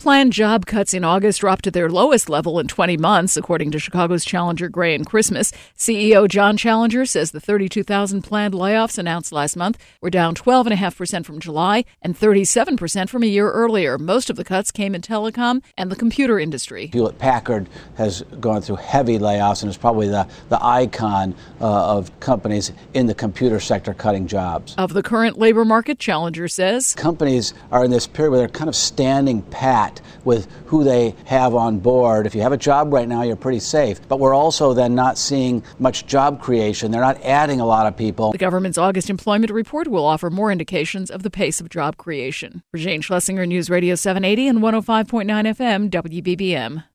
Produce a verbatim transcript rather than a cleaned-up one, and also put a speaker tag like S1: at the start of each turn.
S1: Planned job cuts in August dropped to their lowest level in twenty months, according to Chicago's Challenger Gray and Christmas. C E O John Challenger says the thirty-two thousand planned layoffs announced last month were down twelve point five percent from July and thirty-seven percent from a year earlier. Most of the cuts came in telecom and the computer industry.
S2: Hewlett-Packard has gone through heavy layoffs and is probably the, the icon uh, of companies in the computer sector cutting jobs.
S1: Of the current labor market, Challenger says
S2: companies are in this period where they're kind of standing pat with who they have on board. If you have a job right now, you're pretty safe. But we're also then not seeing much job creation. They're not adding a lot of people.
S1: The government's August employment report will offer more indications of the pace of job creation. For Jane Schlesinger, News Radio seven eighty and one oh five point nine F M, W B B M.